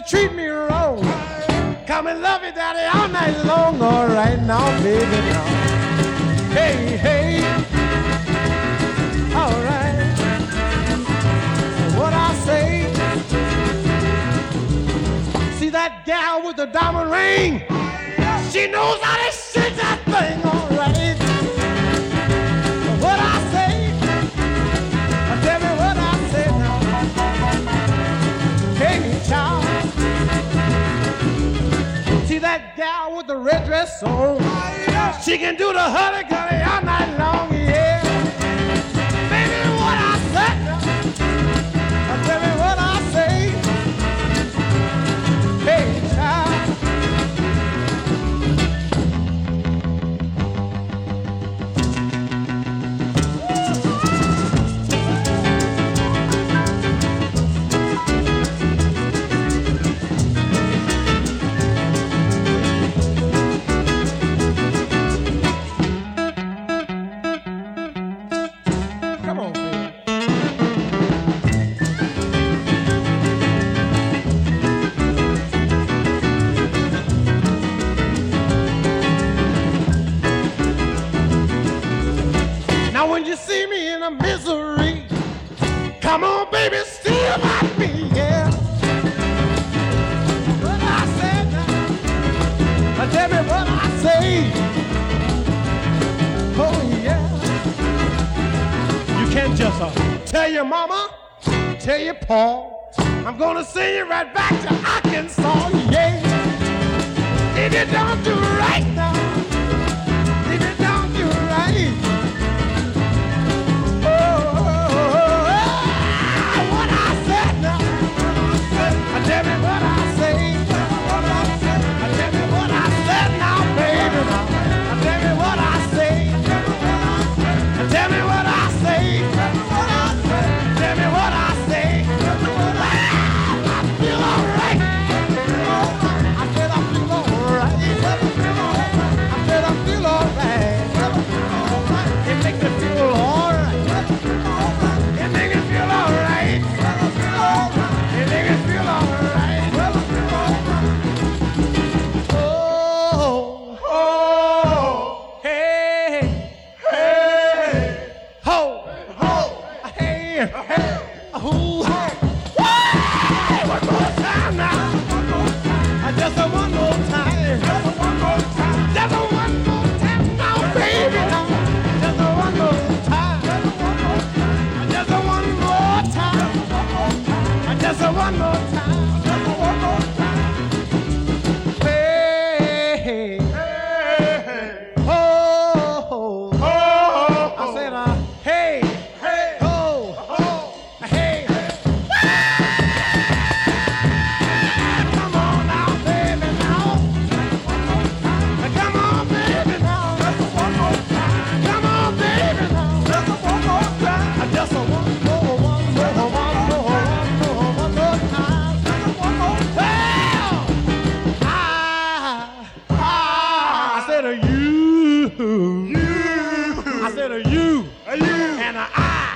treat me wrong. Come and love you, daddy, all night long. All right now, baby, now. Hey, hey. All right. What I say? See that gal with the diamond ring? She knows how to shake that thing, all right. What I say? Tell me what I say now. Hey, child. See that gal with the red dress on? She can do the hurdy-gurdy all night long, yeah. Baby, what I said now. Tell me what I say. Hey, child. When you see me in a misery, come on, baby, steal my me, yeah. What I said now, tell me what I say. Oh, yeah. You can't just tell your mama, tell your pa, I'm gonna send you right back to Arkansas, yeah. If you don't do right now, if you don't do right, tell me what I say. Tell me what I said now, baby. Tell me what I say. Tell me what I say. Tell me what I say. I feel alright. I said I feel alright. I said I feel alright. It makes me feel alright. It makes me feel alright. It makes me feel alright. Just one more time. Just one more time. Just one more time now, baby. Just one more time. Just one more time. Just one more time. Just one more time. Hey, hey, hey. Oh, oh, oh. I said, hey, hey, oh, oh, hey. I said a you, and a I.